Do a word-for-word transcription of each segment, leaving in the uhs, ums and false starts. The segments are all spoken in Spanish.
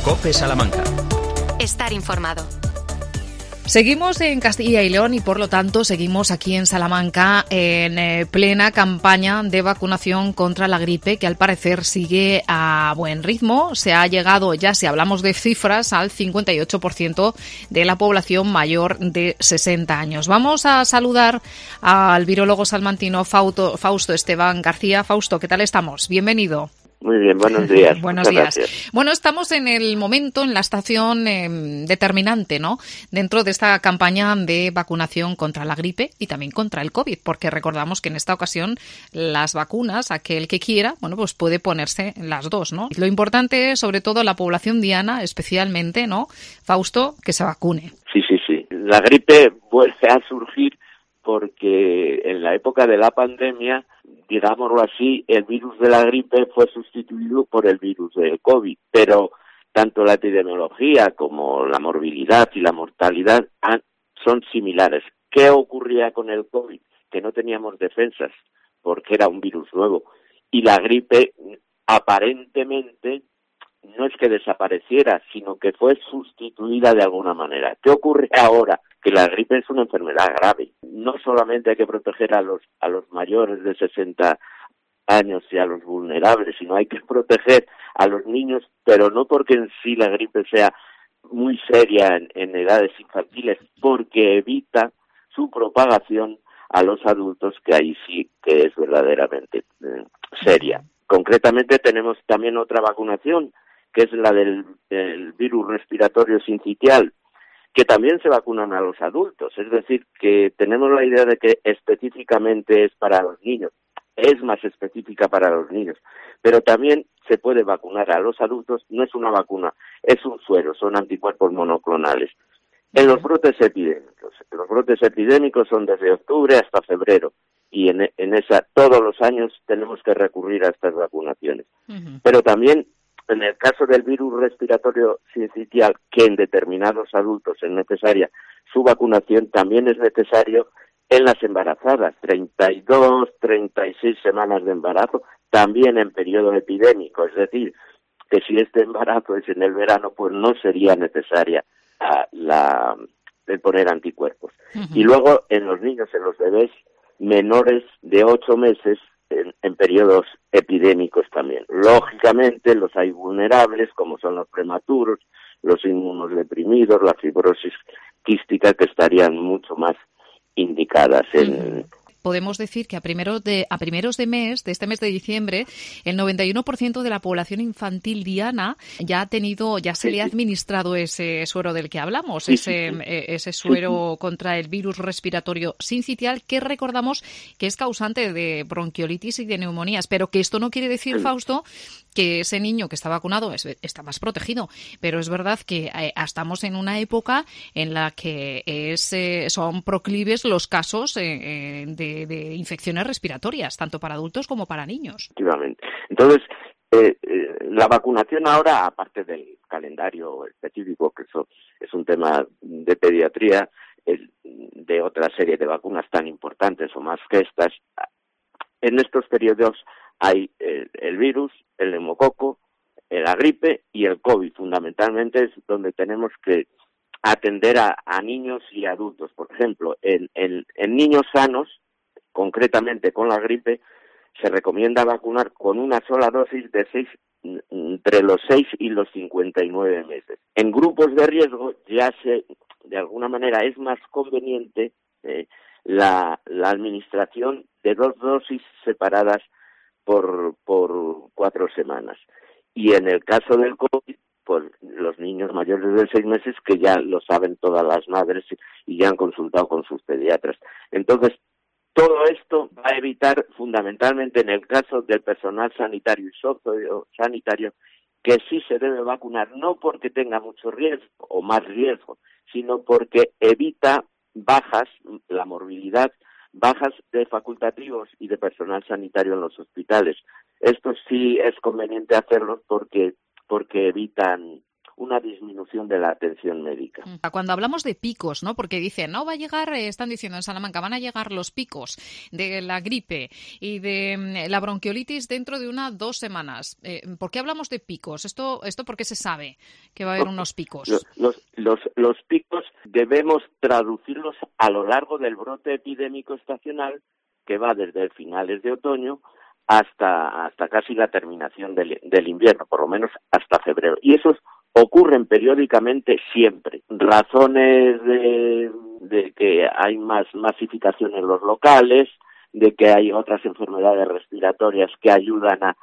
COPE Salamanca. Estar informado. Seguimos en Castilla y León y, por lo tanto, seguimos aquí en Salamanca en eh, plena campaña de vacunación contra la gripe, que al parecer sigue a buen ritmo. Se ha llegado ya, si hablamos de cifras, al cincuenta y ocho por ciento de la población mayor de sesenta años. Vamos a saludar al virólogo salmantino Fausto, Fausto Esteban García. Fausto, ¿qué tal estamos? Bienvenido. Muy bien, buenos días. Buenos días. Gracias. Bueno, estamos en el momento, en la estación eh, determinante, ¿no?, dentro de esta campaña de vacunación contra la gripe y también contra el COVID, porque recordamos que en esta ocasión las vacunas, aquel que quiera, bueno, pues puede ponerse las dos, ¿no? Lo importante es, sobre todo, la población diana, especialmente, ¿no?, Fausto, que se vacune. Sí, sí, sí. La gripe vuelve a surgir porque en la época de la pandemia, digámoslo así, el virus de la gripe fue sustituido por el virus del COVID, pero tanto la epidemiología como la morbilidad y la mortalidad han, son similares. ¿Qué ocurría con el COVID? Que no teníamos defensas porque era un virus nuevo y la gripe aparentemente no es que desapareciera, sino que fue sustituida de alguna manera. ¿Qué ocurre ahora? Que la gripe es una enfermedad grave. No solamente hay que proteger a los a los mayores de sesenta años y a los vulnerables, sino hay que proteger a los niños, pero no porque en sí la gripe sea muy seria en, en edades infantiles, porque evita su propagación a los adultos, que ahí sí que es verdaderamente eh, seria. Concretamente tenemos también otra vacunación, que es la del, del virus respiratorio sincitial, que también se vacunan a los adultos, es decir, que tenemos la idea de que específicamente es para los niños, es más específica para los niños, pero también se puede vacunar a los adultos, no es una vacuna, es un suero, son anticuerpos monoclonales. En los brotes epidémicos, los brotes epidémicos son desde octubre hasta febrero, y en, en esa todos los años tenemos que recurrir a estas vacunaciones. Uh-huh. Pero también en el caso del virus respiratorio sincitial, que en determinados adultos es necesaria su vacunación, también es necesario en las embarazadas, treinta y dos, treinta y seis semanas de embarazo, también en periodo epidémico, es decir, que si este embarazo es en el verano, pues no sería necesaria uh, la el poner anticuerpos. Uh-huh. Y luego en los niños, en los bebés menores de ocho meses, En, en periodos epidémicos también. Lógicamente, los hay vulnerables, como son los prematuros, los inmunodeprimidos, la fibrosis quística, que estarían mucho más indicadas en... Mm. Podemos decir que a primeros de a primeros de mes, de este mes de diciembre, el noventa y uno por ciento de la población infantil diana ya ha tenido, ya se sí, le ha administrado ese suero del que hablamos, sí, ese sí, sí. ese suero sí. contra el virus respiratorio sincitial, que recordamos que es causante de bronquiolitis y de neumonías, pero que esto no quiere decir, Fausto, que ese niño que está vacunado es, está más protegido, pero es verdad que eh, estamos en una época en la que es, eh, son proclives los casos eh, de de infecciones respiratorias, tanto para adultos como para niños. Efectivamente. Entonces, eh, eh, la vacunación ahora, aparte del calendario específico, que eso es un tema de pediatría, es de otra serie de vacunas tan importantes o más que estas, en estos periodos hay eh, el virus, el neumococo, la gripe y el COVID. Fundamentalmente es donde tenemos que atender a, a niños y adultos. Por ejemplo, en, en, en niños sanos, concretamente con la gripe, se recomienda vacunar con una sola dosis de seis, entre los seis y los cincuenta y nueve meses. En grupos de riesgo ya se, de alguna manera, es más conveniente eh, la, la administración de dos dosis separadas por, por cuatro semanas. Y en el caso del COVID, pues los niños mayores de seis meses, que ya lo saben todas las madres y ya han consultado con sus pediatras. Entonces, todo esto va a evitar, fundamentalmente en el caso del personal sanitario y sociosanitario, que sí se debe vacunar, no porque tenga mucho riesgo o más riesgo, sino porque evita bajas, la morbilidad, bajas de facultativos y de personal sanitario en los hospitales. Esto sí es conveniente hacerlo porque, porque evitan una disminución de la atención médica. Cuando hablamos de picos, ¿no? Porque dicen, no va a llegar, eh, están diciendo en Salamanca, van a llegar los picos de la gripe y de la bronquiolitis dentro de unas dos semanas. Eh, ¿Por qué hablamos de picos? ¿Esto, esto por qué se sabe que va a haber unos picos? Los, los, los, los picos debemos traducirlos a lo largo del brote epidémico estacional que va desde finales de otoño hasta hasta casi la terminación del, del invierno, por lo menos hasta febrero. Y esos ocurren periódicamente siempre. Razones de, de que hay más masificación en los locales, de que hay otras enfermedades respiratorias que ayudan a,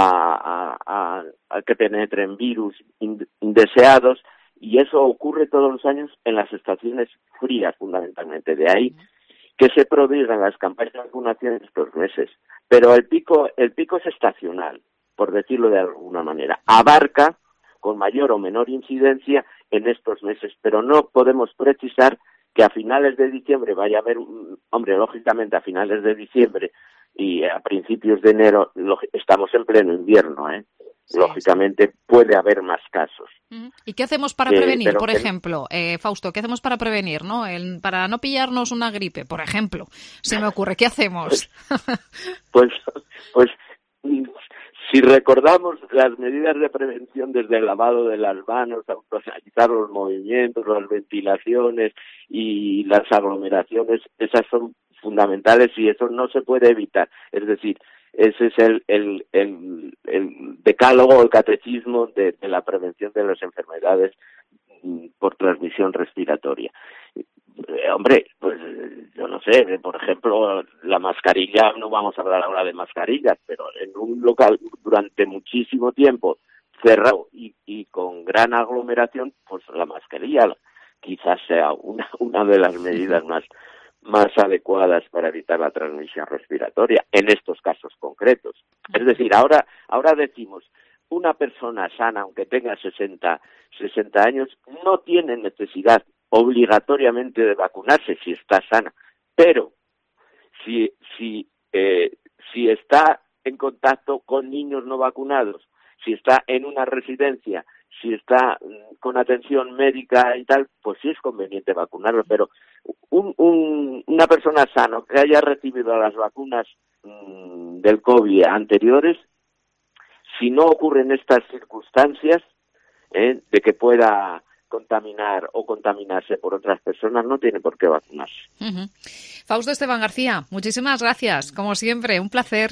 a, a, a que penetren virus indeseados, y eso ocurre todos los años en las estaciones frías, fundamentalmente. De ahí que se prodigan las campañas de vacunación en estos meses. Pero el pico, el pico es estacional, por decirlo de alguna manera. Abarca con mayor o menor incidencia en estos meses, pero no podemos precisar que a finales de diciembre vaya a haber, hombre, lógicamente a finales de diciembre y a principios de enero estamos en pleno invierno, ¿eh? Sí, lógicamente sí. Puede haber más casos. ¿Y qué hacemos para eh, prevenir, por que... ejemplo, eh, Fausto, qué hacemos para prevenir, no? El, para no pillarnos una gripe, por ejemplo, se me ocurre, ¿qué hacemos? Pues, pues, pues si recordamos las medidas de prevención desde el lavado de las manos, automatizar los movimientos, las ventilaciones y las aglomeraciones, esas son fundamentales y eso no se puede evitar. Es decir, ese es el, el, el, el decálogo, el catecismo de, de la prevención de las enfermedades por transmisión respiratoria. Eh, hombre, pues yo no sé, por ejemplo, la mascarilla, no vamos a hablar ahora de mascarillas, pero en un local durante muchísimo tiempo cerrado y, y con gran aglomeración, pues la mascarilla quizás sea una, una de las medidas más más adecuadas para evitar la transmisión respiratoria en estos casos concretos. Es decir, ahora ahora decimos, una persona sana, aunque tenga sesenta años, no tiene necesidad obligatoriamente de vacunarse si está sana, pero si si eh, si está en contacto con niños no vacunados, si está en una residencia, si está con atención médica y tal, pues sí es conveniente vacunarlo, pero un, un, una persona sana que haya recibido las vacunas mmm, del COVID anteriores, si no ocurren estas circunstancias eh, de que pueda contaminar o contaminarse por otras personas, no tiene por qué vacunarse. Uh-huh. Fausto Esteban García, muchísimas gracias, como siempre, un placer.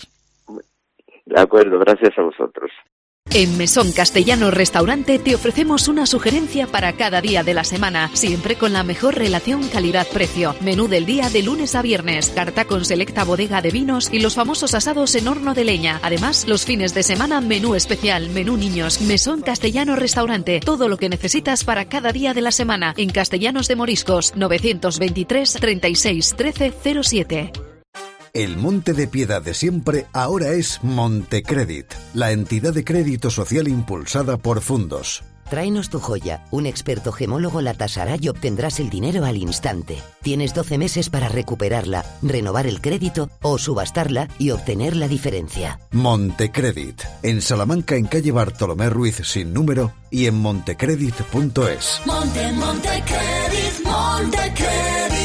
De acuerdo, gracias a vosotros. En Mesón Castellano Restaurante te ofrecemos una sugerencia para cada día de la semana, siempre con la mejor relación calidad-precio. Menú del día de lunes a viernes, carta con selecta bodega de vinos y los famosos asados en horno de leña. Además, los fines de semana, menú especial, menú niños. Mesón Castellano Restaurante, todo lo que necesitas para cada día de la semana. En Castellanos de Moriscos, novecientos veintitrés, treinta y seis, trece, cero siete. El Monte de Piedad de siempre ahora es Montecredit, la entidad de crédito social impulsada por Fundos. Tráenos tu joya. Un experto gemólogo la tasará y obtendrás el dinero al instante. Tienes doce meses para recuperarla, renovar el crédito o subastarla y obtener la diferencia. Montecredit, en Salamanca, en calle Bartolomé Ruiz sin número y en montecredit punto es. Monte, Montecredit, Montecredit.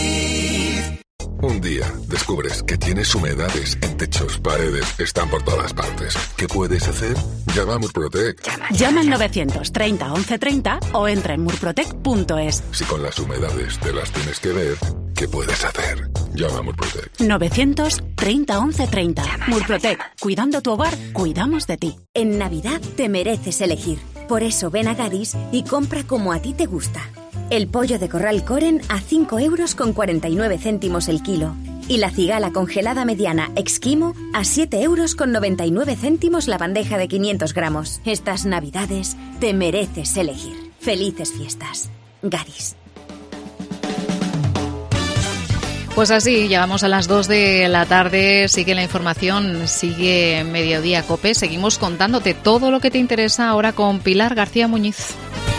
Un día descubres que tienes humedades en techos, paredes, están por todas partes. ¿Qué puedes hacer? Llama a Murprotec. Llama al novecientos treinta once treinta o entra en murprotec punto es. Si con las humedades te las tienes que ver, ¿qué puedes hacer? Llama a Murprotec. novecientos treinta once treinta. Murprotec. Cuidando tu hogar, cuidamos de ti. En Navidad te mereces elegir. Por eso ven a Gadis y compra como a ti te gusta. El pollo de corral Coren a cinco euros con cuarenta y nueve céntimos el kilo. Y la cigala congelada mediana Exquimo a siete euros con noventa y nueve céntimos la bandeja de quinientos gramos. Estas Navidades te mereces elegir. Felices fiestas. Gadis. Pues así, llegamos a las dos de la tarde, sigue la información, sigue Mediodía COPE, seguimos contándote todo lo que te interesa ahora con Pilar García Muñiz.